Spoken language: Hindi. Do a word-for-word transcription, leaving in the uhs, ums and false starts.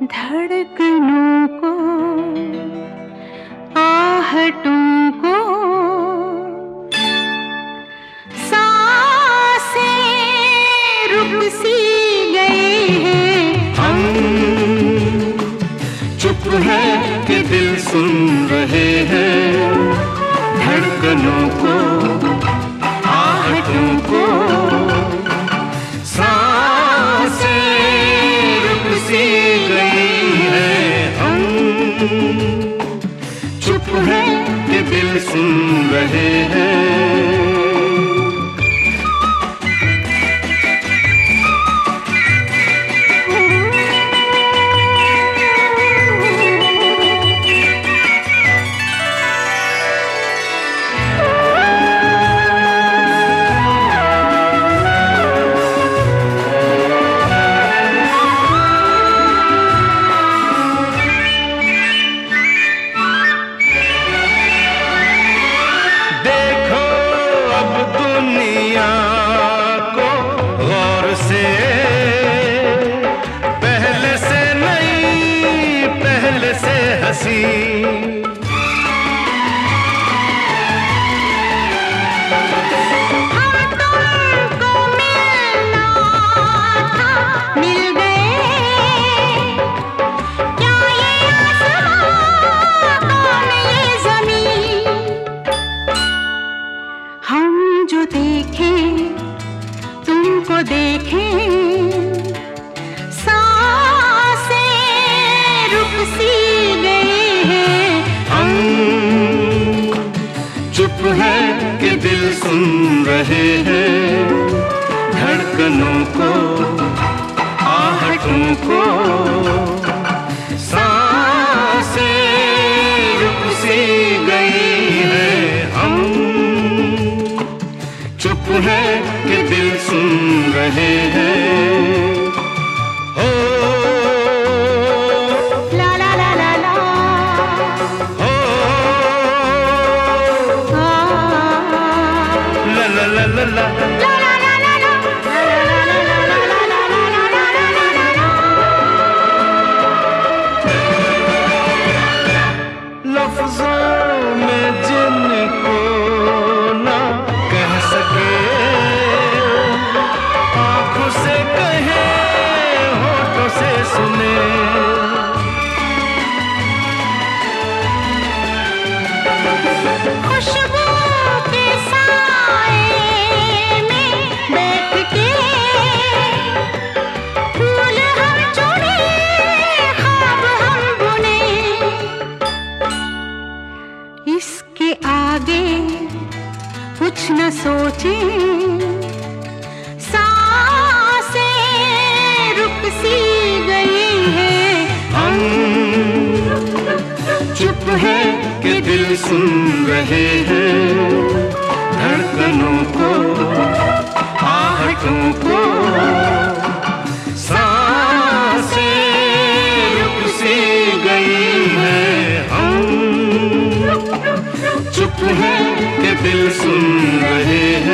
धड़कनों को, आहटों को, सांसें रुक सी गए हैं। हम चुप है कि दिल सुन रहे हैं, धड़कनों को, आहटों को, सांसें रुक सी गई है। हम चुप है कि दिल सुन रहे हैं। जो देखें तुमको देखें, सांसें रुक सी गई हैं। हम चुप है कि दिल सुन रहे हैं, धड़कनों को, आहटों को, सांसें रुक सी गई है। हम चुप है कि दिल सुन रहे हैं। हो ला ला ला ला ला, हो ला ला ला ला ला, लफ्ज़ों में जिनको ना कह सके, आँखों से कहे, होठों से सुने। खुशबू के साए में बैठ के फूल हम चुने, ख्वाब हम बुने। इसके आगे कुछ न सोचे, सांसें रुक सी गई हैं। हम चुप है कि दिल सुन रहे हैं, धड़कनों को, आहटों को, सांसें रुक सी गई है। हम चुप है कि दिल सुन रहे हैं।